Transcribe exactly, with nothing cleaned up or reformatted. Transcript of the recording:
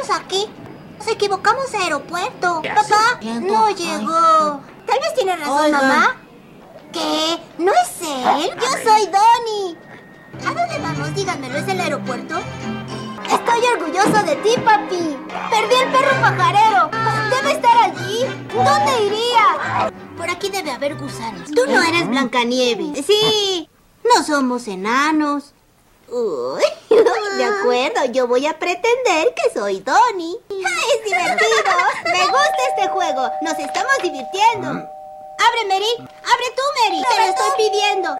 estamos aquí. Nos equivocamos de aeropuerto. Papá, no llegó. Tal vez tiene razón, Oigan. mamá. ¿Qué? ¿No es él? Yo soy Donnie. ¿A dónde vamos? Díganmelo, ¿es el aeropuerto? Estoy orgulloso de ti, papi. Perdí el perro pajarero. Debe estar allí. ¿Dónde iría? Por aquí debe haber gusanos. Tú no eres Blancanieves. Sí, no somos enanos. Uy, de acuerdo, yo voy a pretender que soy Donnie. ¡Es divertido! Me gusta este juego. Nos estamos divirtiendo. ¡Abre, Mary! ¡Abre tú, Mary! ¡Te lo estoy pidiendo!